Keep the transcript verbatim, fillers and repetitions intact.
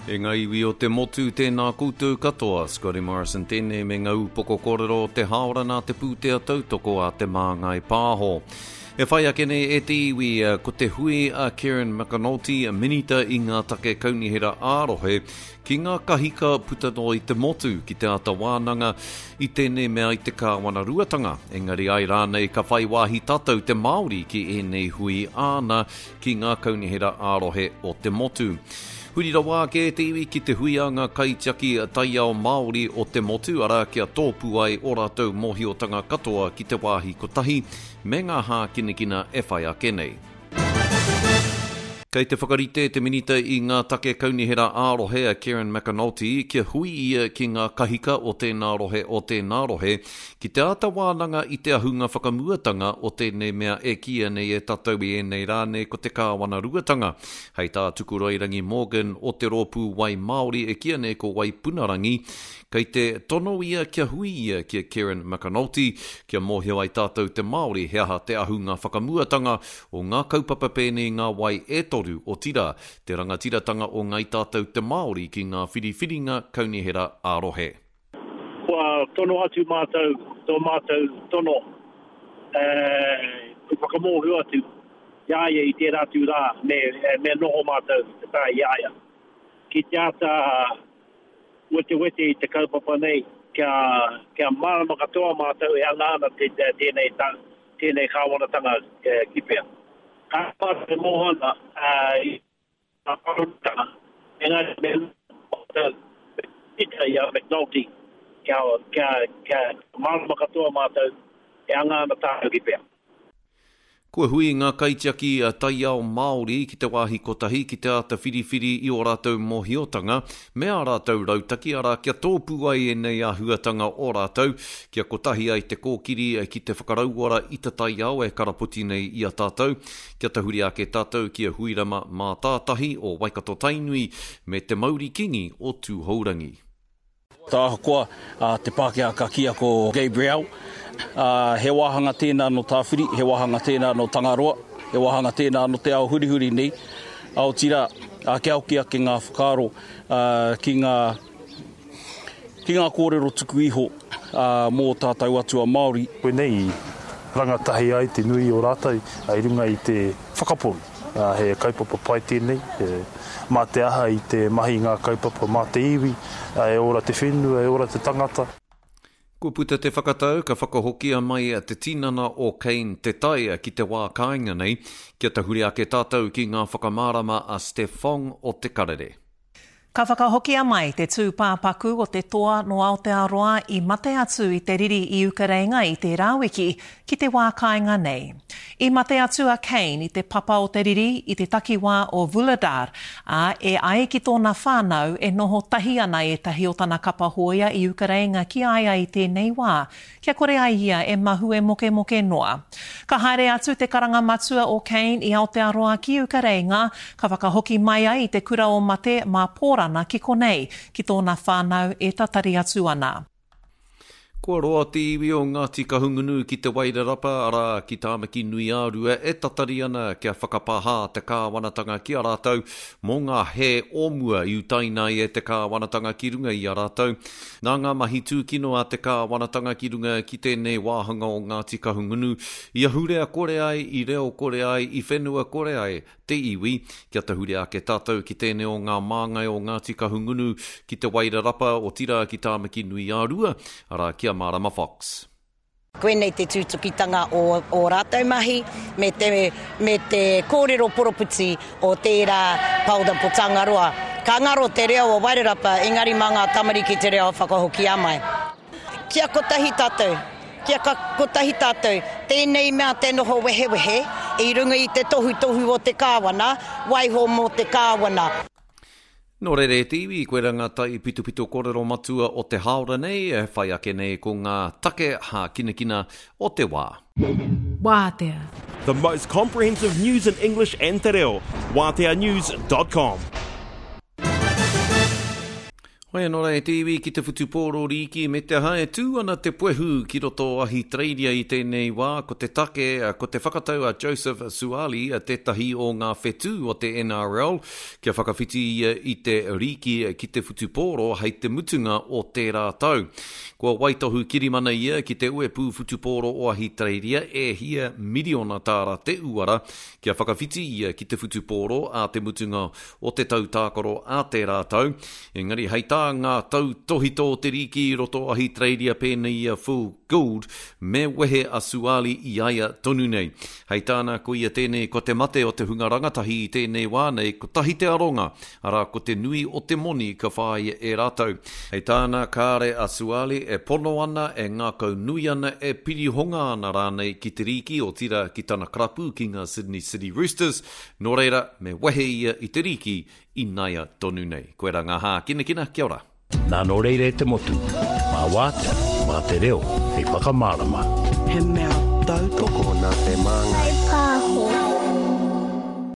E ngā iwi o te motu tēnā koutou katoa, Scotty Morrison tēnei me ngā upoko kōrero te haora nā te pūtea tautoko a te māngai pāho. E whai ake nei e te iwi uh, ko te hui a Kieran McAnulty a minita i ngā take kaunihera ārohe ki ngā kahika putano i te motu ki te ata wānanga i tēnei mea i te kāwana ruatanga. Engari ai rānei ka whai wāhi tātou te Māori ki e nei hui āna ki ngā kaunihera ārohe o te motu. Hurira wā ke te iwi ki te huianga kaitiaki taiao Māori o te motu ara kia tōpu ai o rātou mōhiotanga katoa ki te wāhi kotahi me ngā hā kinekina e whai ake nei. Kei te whakarite te minita i ngā take kaunihera ārohe a Kieran McAnulty kia hui ia ki ngā kahika o tēnā rohe o tēnā rohe ki te ata wānanga i te ahunga whakamuatanga o tēnei mea e kia nei e tatau i e nei rāne ko te kāwana ruatanga. Hei tā tukurairangi Morgan o te rōpū wai Māori e kia nei ko wai punarangi. Kei te tono ia kia hui ia kia Kieran McAnulty kia mōhio ai tātou te Māori he aha te ahunga whakamuatanga o ngā kaupapa pēnei ngā wai e toru o tira, te rangatiratanga o ngai tātou te Māori ki ngā whiriwhiringa kaunihera ārohe. Kua tono atu mātou, tō mātou tono, e whakamōhio atu, iaia i te rātu rā, me, me noho mātou, te tā iaia. Ki te ata wete wete i te kaupapa nei, kia, kia marama katoa mātou e angāna te, te, tēnei, ta, tēnei kāwanatanga e, kipea. Ka pāta te mohana i a parutanga, engari me mātou ita i a McNulty, kia, kia, kia marama katoa mātou e angāna tātou kipea. Kua hui ngā kaitiaki a taiao Māori ki te wāhi kotahi ki te ata whiriwhiri i o rātou mōhiotanga, mea rātou rautaki ara kia tōpū ai e nei a huatanga o rātou, kia kotahi ai te kōkiri ki te whakarauara i te taiao e karaputi nei i a tātou, kia tahuri ake tātou kia huirama mā tātahi o Waikato Tainui me te Mauri Kingi o Tūhourangi. Tā koa uh, te Pākehā ka kia ko Gabriel. Uh, he wāhanga tēnā no tāwhiri, he wāhanga tēnā no Tangaroa, he wāhanga tēnā no te ao hurihuri nei. Ao tira, uh, kia okia ki ngā whakaro, uh, ki ngā, ki ngā kōrero tuku iho uh, mō tātou atua Māori. Koe nei, rangatahi ai te nui o rātou, ai runga i te whakaporu. Uh, he kaupapa pai tēnei, e, mā te aha i te mahi ngā kaupapa, mā te iwi, e ora te whenua, e ora te tangata. Ko puta te whakatau ka whakahokia mai a te tinana o Kane te tai ki te wā kāinga nei, kia tahuri ake tātou ki ngā whakamārama a Steph Fong o te karere. Ka whakahokia mai te tūpāpaku o te toa no Aotearoa i mate atu i te riri i Ukareinga i te rāwiki ki te wā kāinga nei. I mate atu a Kane i te papa o te riri i te takiwā o Vuladar, a e ai ki tōna whānau e noho tahi ana e tahi o tana kapa hoia i Ukareinga ki aia i tēnei wā, kia kore ai ia e mahu e moke moke noa. Ka haere atu te karanga matua o Kane i Aotearoa ki Ukareinga, ka whakahoki mai ai i te kura o mate mā pōra ki konei, ki tōna whānau e tatari atu ana. Kua roa te iwi o Ngāti Kahungunu ki te Wairarapa, ara ki Tāmaki Nui Ārua e tatari ana kia whakapāha te kāwanatanga ki a rātou, mō ngā he omua i utaina e te kāwanatanga ki runga i a rātou. Nā ngā mahi tūkino a te kāwanatanga ki runga ki tēnei wāhanga o Ngāti Kahungunu, i ahurea kore ai, i reo kore ai, i whenua kore ai, te iwi, kia tahuri ake tātou ki tēnei o ngā māngai o Ngāti Kahungunu ki te Wairarapa o tira ki Tāmaki Nui Ārua, ara kia Marama Fox. Koenei te tūtukitanga o, o rātou mahi me te, me te kōrero poroputi o tērā pauda po Tangaroa. Ka ngaro te reo o Wairarapa, engari mā ngā tamariki te reo whakahoki amai. Kia kotahi tātou, kia kotahi tātou, tēnei mea te noho wehe wehe, i runga i te tohu tohu o te kāwana, waiho mō te kāwana. Nō rere te iwi, koe rangatai pitu pitu kōrero matua o te haora nei, e whai ake nei ko ngā take hā kinakina o te wā. Wātea. The most comprehensive news in English and te reo. wātea news dot com. Hoi anora e te iwi ki te whutupōro riki me te hae tū ana te puehu ki roto ahi treiria i tēnei wā ko te take, ko te whakatau a Joseph Suali a tētahi o ngā whetū o te N R L kia whakawhiti i te riki ki te whutupōro hei te mutunga o te rātau. Kua waitohu kirimana ia ki te uepu whutupōro o ahi treiria e hia miliona tāra te uara kia whakawhiti ia ki te whutupōro a te mutunga o te tautākoro a te rātau. Engari hei tā ngā tau tohito te riki i roto ahi treiria pēnei a full gold me wehe a Suali i aia tonu nei. Hei tāna ko ia tēnei ko te mate o te hunga rangatahi i tēnei wānei ko tahi te aronga ara ko te nui o te moni ka whai e rātau. Hei tāna kāre a Suali e pono ana e ngā kau nui ana e pirihonga ana rānei ki te riki o tira ki tana krapu ki ngā Sydney City Roosters. Nō reira me wehe ia i te riki i naia tonu nei. Koe ra ngā hā, kina kina, kia ora. Nā no reire te motu, mā wātea, mā te reo, hei whakamārama. He mea tau toko nā te māngai.